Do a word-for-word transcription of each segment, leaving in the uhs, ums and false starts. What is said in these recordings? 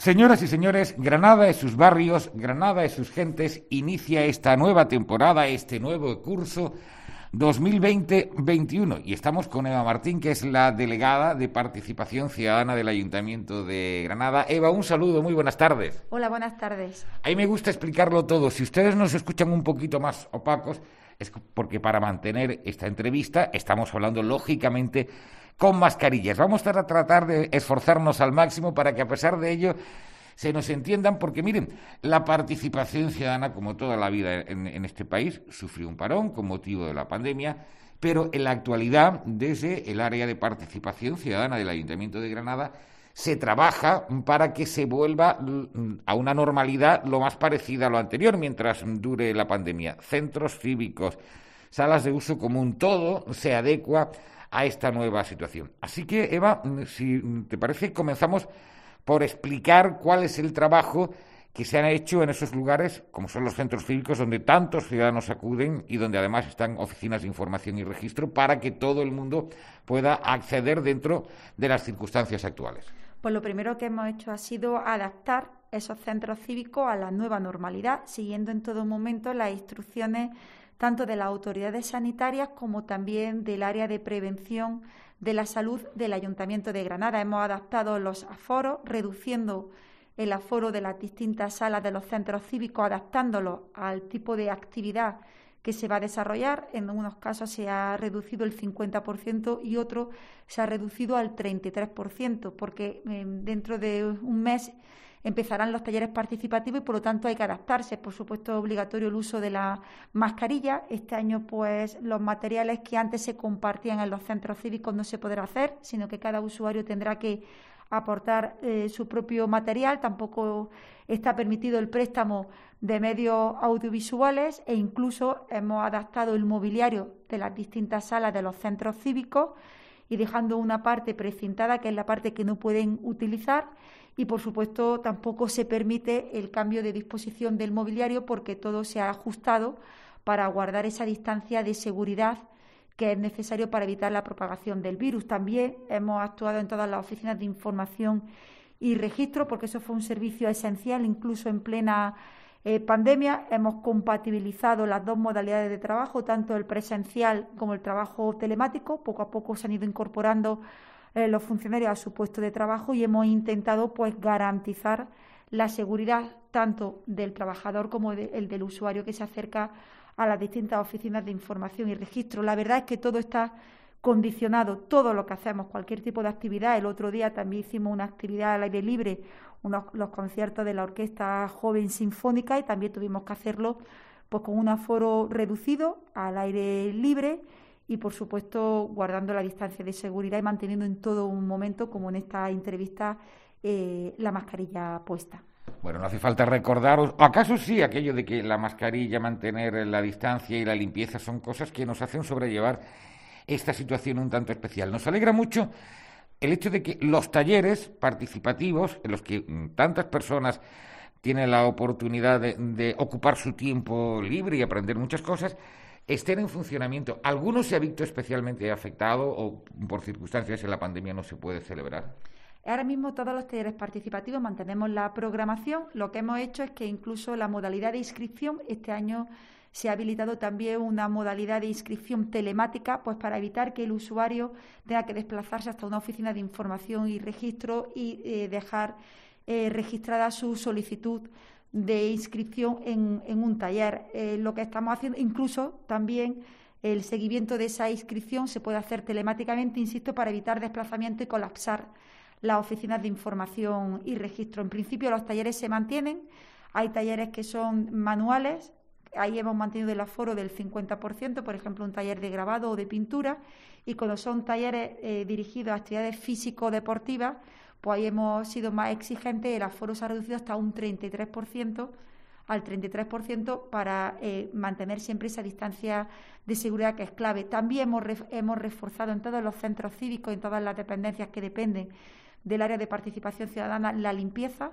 Señoras y señores, Granada y sus barrios, Granada y sus gentes inicia esta nueva temporada, este nuevo curso dos mil veinte veintiuno. Y estamos con Eva Martín, que es la delegada de Participación Ciudadana del Ayuntamiento de Granada. Eva, un saludo, muy buenas tardes. Hola, buenas tardes. A mí me gusta explicarlo todo. Si ustedes nos escuchan un poquito más opacos, es porque para mantener esta entrevista estamos hablando, lógicamente, con mascarillas. Vamos a tratar de esforzarnos al máximo para que, a pesar de ello, se nos entiendan, porque miren, la participación ciudadana, como toda la vida en, en este país, sufrió un parón con motivo de la pandemia, pero en la actualidad, desde el área de participación ciudadana del Ayuntamiento de Granada, se trabaja para que se vuelva a una normalidad lo más parecida a lo anterior mientras dure la pandemia. Centros cívicos, salas de uso común, todo se adecua a esta nueva situación. Así que, Eva, si te parece, comenzamos por explicar cuál es el trabajo que se ha hecho en esos lugares, como son los centros cívicos, donde tantos ciudadanos acuden y donde además están oficinas de información y registro para que todo el mundo pueda acceder dentro de las circunstancias actuales. Pues lo primero que hemos hecho ha sido adaptar esos centros cívicos a la nueva normalidad, siguiendo en todo momento las instrucciones tanto de las autoridades sanitarias como también del área de prevención de la salud del Ayuntamiento de Granada. Hemos adaptado los aforos, reduciendo el aforo de las distintas salas de los centros cívicos, adaptándolos al tipo de actividad que se va a desarrollar. En unos casos se ha reducido el cincuenta por ciento y otros se ha reducido al treinta y tres por ciento, porque eh, dentro de un mes empezarán los talleres participativos y, por lo tanto, hay que adaptarse. Por supuesto, es obligatorio el uso de la mascarilla. Este año, pues, los materiales que antes se compartían en los centros cívicos no se podrá hacer, sino que cada usuario tendrá que aportar eh, su propio material. Tampoco está permitido el préstamo de medios audiovisuales e incluso hemos adaptado el mobiliario de las distintas salas de los centros cívicos y dejando una parte precintada, que es la parte que no pueden utilizar. Y, por supuesto, tampoco se permite el cambio de disposición del mobiliario porque todo se ha ajustado para guardar esa distancia de seguridad que es necesario para evitar la propagación del virus. También hemos actuado en todas las oficinas de información y registro porque eso fue un servicio esencial, incluso en plena eh, pandemia. Hemos compatibilizado las dos modalidades de trabajo, tanto el presencial como el trabajo telemático. Poco a poco se han ido incorporando Eh, los funcionarios a su puesto de trabajo y hemos intentado pues garantizar la seguridad tanto del trabajador como de, el del usuario que se acerca a las distintas oficinas de información y registro. La verdad es que todo está condicionado, todo lo que hacemos, cualquier tipo de actividad. El otro día también hicimos una actividad al aire libre, unos, los conciertos de la Orquesta Joven Sinfónica, y también tuvimos que hacerlo pues con un aforo reducido al aire libre y, por supuesto, guardando la distancia de seguridad y manteniendo en todo un momento, como en esta entrevista, eh, la mascarilla puesta. Bueno, no hace falta recordaros, ¿acaso sí aquello de que la mascarilla, mantener la distancia y la limpieza son cosas que nos hacen sobrellevar esta situación un tanto especial? Nos alegra mucho el hecho de que los talleres participativos, en los que tantas personas tienen la oportunidad de, de ocupar su tiempo libre y aprender muchas cosas, estén en funcionamiento. ¿Alguno se ha visto especialmente afectado o por circunstancias en la pandemia no se puede celebrar? Ahora mismo todos los talleres participativos mantenemos la programación. Lo que hemos hecho es que incluso la modalidad de inscripción, este año se ha habilitado también una modalidad de inscripción telemática, pues para evitar que el usuario tenga que desplazarse hasta una oficina de información y registro y eh, dejar eh, registrada su solicitud de inscripción en, en un taller. Eh, lo que estamos haciendo, incluso también el seguimiento de esa inscripción se puede hacer telemáticamente, insisto, para evitar desplazamiento y colapsar las oficinas de información y registro. En principio los talleres se mantienen, hay talleres que son manuales, ahí hemos mantenido el aforo del cincuenta por ciento, por ejemplo, un taller de grabado o de pintura, y cuando son talleres eh, dirigidos a actividades físico-deportivas, pues ahí hemos sido más exigentes, el aforo se ha reducido hasta un treinta y tres por ciento, al treinta y tres por ciento para eh, mantener siempre esa distancia de seguridad que es clave. También hemos, ref, hemos reforzado en todos los centros cívicos, en todas las dependencias que dependen del área de participación ciudadana, la limpieza,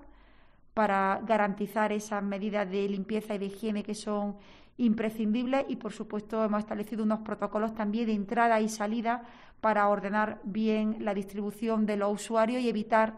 para garantizar esas medidas de limpieza y de higiene que son imprescindibles y, por supuesto, hemos establecido unos protocolos también de entrada y salida para ordenar bien la distribución de los usuarios y evitar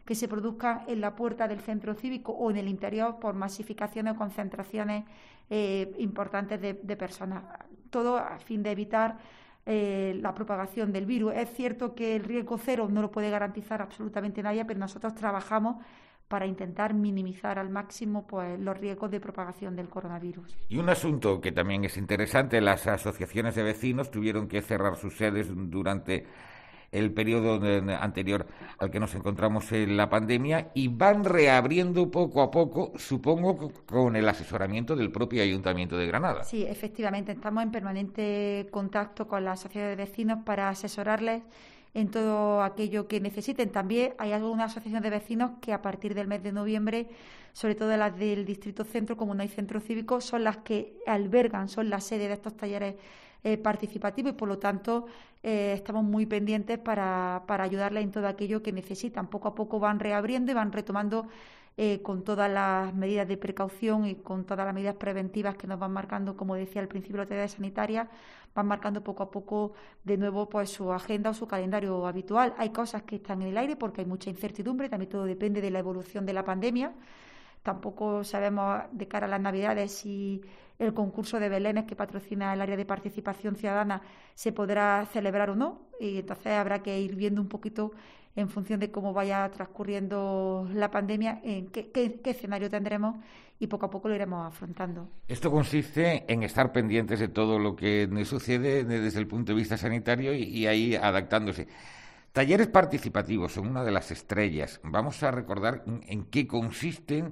que se produzcan en la puerta del centro cívico o en el interior por masificaciones o concentraciones eh, importantes de, de personas. Todo a fin de evitar eh, la propagación del virus. Es cierto que el riesgo cero no lo puede garantizar absolutamente nadie, pero nosotros trabajamos para intentar minimizar al máximo pues, los riesgos de propagación del coronavirus. Y un asunto que también es interesante, las asociaciones de vecinos tuvieron que cerrar sus sedes durante el periodo anterior al que nos encontramos en la pandemia y van reabriendo poco a poco, supongo, con el asesoramiento del propio Ayuntamiento de Granada. Sí, efectivamente, estamos en permanente contacto con las asociaciones de vecinos para asesorarles en todo aquello que necesiten. También hay algunas asociaciones de vecinos que a partir del mes de noviembre, sobre todo las del Distrito Centro, como no hay centro cívico, son las que albergan, son la sede de estos talleres eh, participativos y por lo tanto eh, estamos muy pendientes para, para ayudarles en todo aquello que necesitan. Poco a poco van reabriendo y van retomando eh, con todas las medidas de precaución y con todas las medidas preventivas que nos van marcando, como decía al principio, la autoridad sanitaria, van marcando poco a poco de nuevo pues su agenda o su calendario habitual. Hay cosas que están en el aire porque hay mucha incertidumbre, también todo depende de la evolución de la pandemia. Tampoco sabemos de cara a las Navidades si el concurso de Belenes que patrocina el área de participación ciudadana se podrá celebrar o no, y entonces habrá que ir viendo un poquito en función de cómo vaya transcurriendo la pandemia, en qué, qué, qué escenario tendremos y poco a poco lo iremos afrontando. Esto consiste en estar pendientes de todo lo que sucede desde el punto de vista sanitario y, y ahí adaptándose. Talleres participativos son una de las estrellas. Vamos a recordar en qué consisten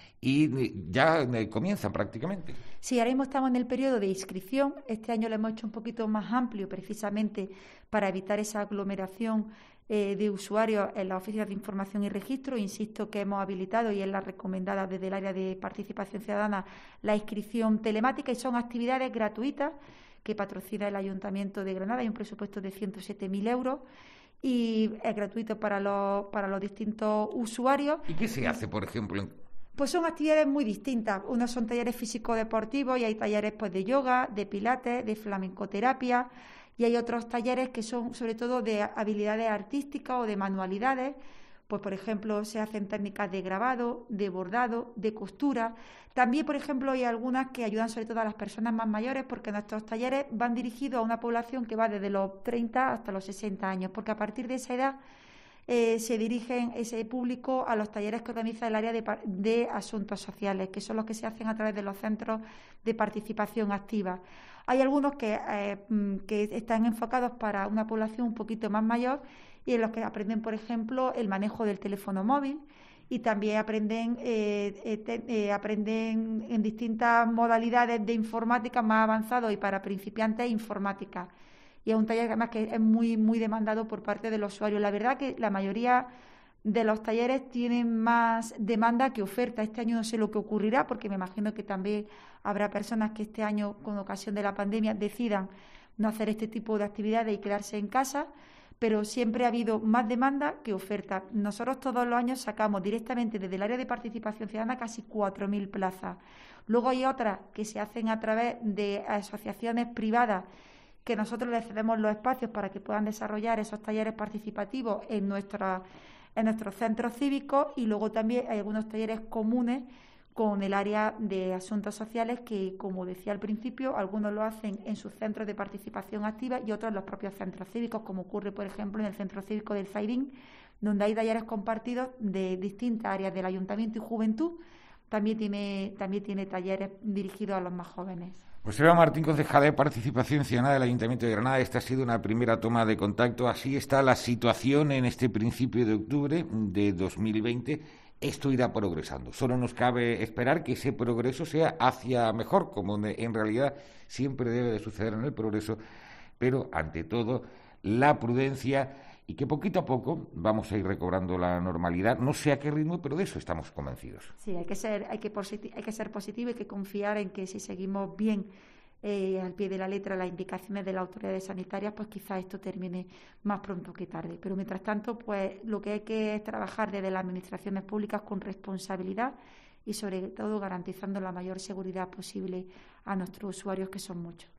y ya comienzan prácticamente. Sí, ahora mismo estamos en el periodo de inscripción. Este año lo hemos hecho un poquito más amplio precisamente para evitar esa aglomeración eh, de usuarios en las oficinas de información y registro. Insisto que hemos habilitado y es la recomendada desde el área de participación ciudadana la inscripción telemática y son actividades gratuitas que patrocina el Ayuntamiento de Granada. Hay un presupuesto de ciento siete mil euros. Y es gratuito para los, para los distintos usuarios. ¿Y qué se hace, por ejemplo? Pues son actividades muy distintas. Unos son talleres físico-deportivos y hay talleres pues, de yoga, de pilates, de flamencoterapia y hay otros talleres que son sobre todo de habilidades artísticas o de manualidades. Pues, por ejemplo, se hacen técnicas de grabado, de bordado, de costura. También, por ejemplo, hay algunas que ayudan sobre todo a las personas más mayores porque nuestros talleres van dirigidos a una población que va desde los treinta hasta los sesenta años, porque a partir de esa edad eh, se dirigen ese público a los talleres que organiza el área de, de asuntos sociales, que son los que se hacen a través de los centros de participación activa. Hay algunos que, eh, que están enfocados para una población un poquito más mayor y en los que aprenden, por ejemplo, el manejo del teléfono móvil y también aprenden, eh, eh, te, eh, aprenden en distintas modalidades de informática más avanzados y para principiantes informática. Y es un taller además que es muy, muy demandado por parte de los usuarios. La verdad que la mayoría de los talleres tienen más demanda que oferta. Este año no sé lo que ocurrirá porque me imagino que también habrá personas que este año, con ocasión de la pandemia, decidan no hacer este tipo de actividades y quedarse en casa, pero siempre ha habido más demanda que oferta. Nosotros todos los años sacamos directamente desde el área de participación ciudadana casi cuatro mil plazas. Luego hay otras que se hacen a través de asociaciones privadas que nosotros les cedemos los espacios para que puedan desarrollar esos talleres participativos en, nuestra, en nuestros centros cívicos y luego también hay algunos talleres comunes con el área de asuntos sociales que, como decía al principio, algunos lo hacen en sus centros de participación activa y otros en los propios centros cívicos, como ocurre, por ejemplo, en el centro cívico del Zaidín, donde hay talleres compartidos de distintas áreas del Ayuntamiento y Juventud. También tiene, también tiene talleres dirigidos a los más jóvenes. Pues Eva Martín, concejala de Participación Ciudadana del Ayuntamiento de Granada, esta ha sido una primera toma de contacto. Así está la situación en este principio de octubre de dos mil veinte. Esto irá progresando. Solo nos cabe esperar que ese progreso sea hacia mejor, como en realidad siempre debe de suceder en el progreso, pero ante todo la prudencia y que poquito a poco vamos a ir recobrando la normalidad. No sé a qué ritmo, pero de eso estamos convencidos. Sí, hay que ser, hay que, positi- hay que ser positivo y hay que confiar en que si seguimos bien Eh, al pie de la letra las indicaciones de las autoridades sanitarias, pues quizás esto termine más pronto que tarde. Pero mientras tanto, pues lo que hay que es trabajar desde las administraciones públicas con responsabilidad y sobre todo garantizando la mayor seguridad posible a nuestros usuarios, que son muchos.